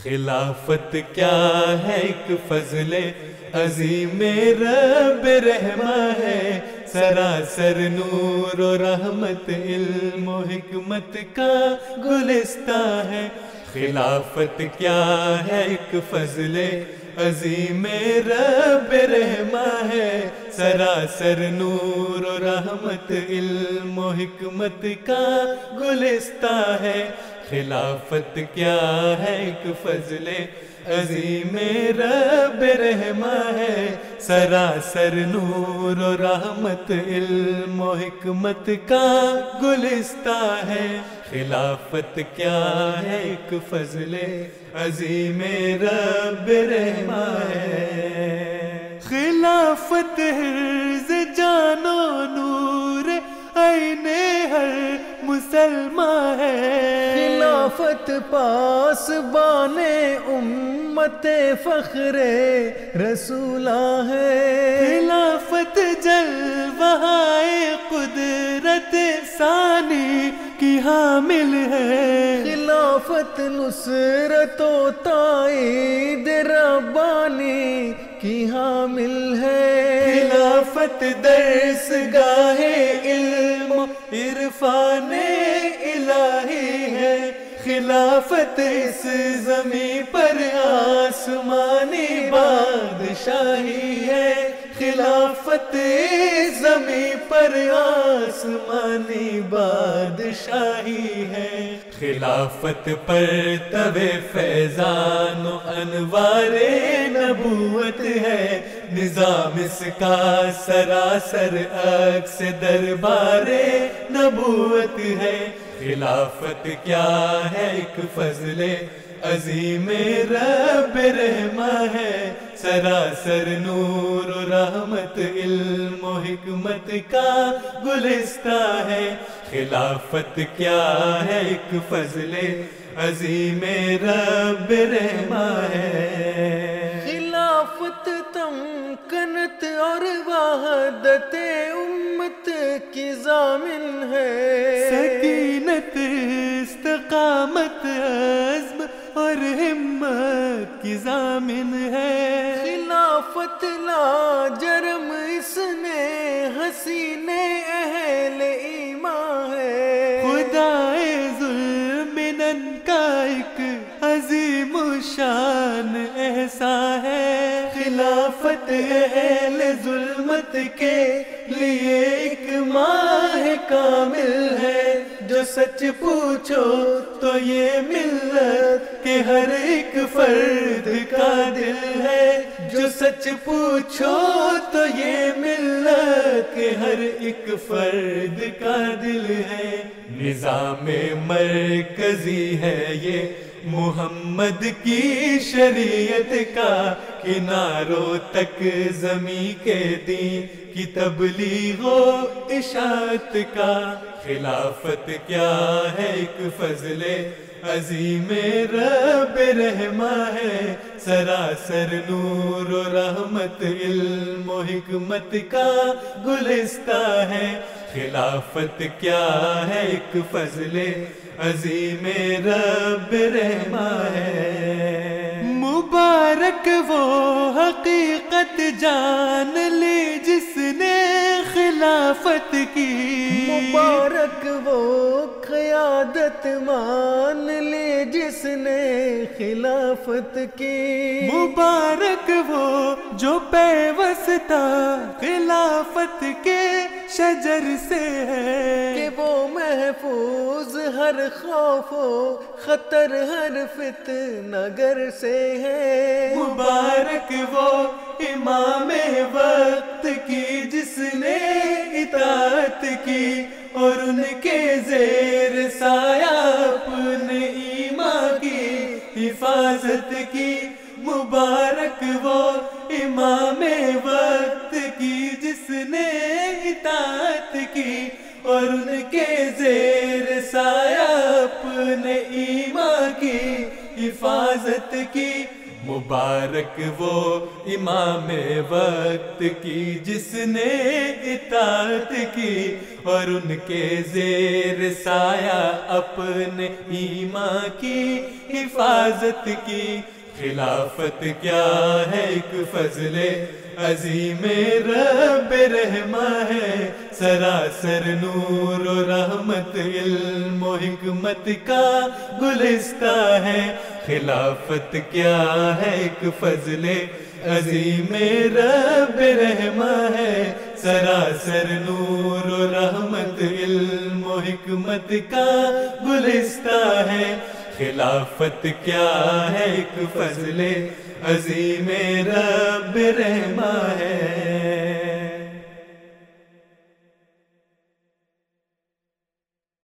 خلافت کیا ہے ایک فضل عظیم رب رحمہ ہے، سراسر نور و رحمت علم و حکمت کا گلستان ہے۔ خلافت کیا ہے ایک فضل عظیم رب رحمہ ہے، سراسر نور و رحمت علم و حکمت کا گلستان ہے۔ خلافت کیا ہے ایک فضل عظیم رب رحمہ ہے، سراسر نور و رحمت علم و حکمت کا گلستان ہے۔ خلافت کیا ہے ایک فضل عظیم رب رحمہ ہے۔ خلافت حرز جان و نور عین ہر مسلمان ہے، خلافت پاسبان امت فخر رسولہ ہے، خلافت جلوہ قدرت ثانی کی حامل ہے، خلافت نصرت و تائید ربانی کی حامل ہے، خلافت درس گاہ علم و عرفان الہی ہے، خلافت اس زمین پر آسمانی بادشاہی ہے، خلافت اس زمین پر آسمانی بادشاہی ہے۔ خلافت پر تب فیضان و انوار نبوت ہے، نظام اس کا سراسر عکس دربار نبوت ہے۔ خلافت کیا ہے ایک فضل عظیم رب رحمہ ہے، سراسر نور و رحمت علم و حکمت کا گلستان ہے۔ خلافت کیا ہے ایک فضل عظیم رب رحمہ ہے۔ خلافت تمکنت اور وحدت امت کی ضامن ہے، سکینت استقامت عزم اور ہمت کی ضامن ہے۔ خلافت لا جرم اس نے حسین اہل ایمان ہے، خدائے ذوالمنن کا ایک عظیم الشان احسان ہے۔ خلافت اہل ظلمت کے لیے ایک ماہ کامل ہے، جو سچ پوچھو تو یہ ملت کے ہر ایک فرد کا دل ہے، جو سچ پوچھو تو یہ ملت کے ہر ایک فرد کا دل ہے۔ نظام مرکزی ہے یہ محمد کی شریعت کا، کناروں تک زمین کے دین کی تبلیغ و اشاعت کا۔ خلافت کیا ہے ایک فضل عظیم رب رحمہ ہے، سراسر نور و رحمت علم و حکمت کا گلستان ہے۔ خلافت کیا ہے ایک فضل عظیم رب رحمہ ہے۔ مبارک وہ حقیقت جان لی جس نے خلافت کی، مبارک وہ قیادت مان لی جس نے خلافت کی، مبارک وہ جو پیوستہ خلافت کے شجر سے ہے، کہ وہ محفوظ ہر خوف و خطر ہر فتنہ گر سے ہے، مبارک وہ امام وقت کی جس نے اطاعت کی اور ان کے زیر سایہ اپنے ایمان کی حفاظت کی، مبارک وہ امام وقت کی جس نے اطاعت کی اور ان کے زیر سایہ اپنے ایمان کی حفاظت کی، مبارک وہ امام وقت کی جس نے اطاعت کی اور ان کے زیر سایہ اپنے ایمان کی حفاظت کی۔ خلافت کیا ہے ایک فضل عظیم رب رحمہ ہے، سراسر نور و رحمت علم و حکمت کا گلستہ ہے۔ خلافت کیا ہے ایک فضل عظیم رب رحمہ ہے، سراسر نور و رحمت علم و حکمت کا گلستہ ہے۔ خلافت کیا ہے ایک فضل عظیم رب رحمہ ہے۔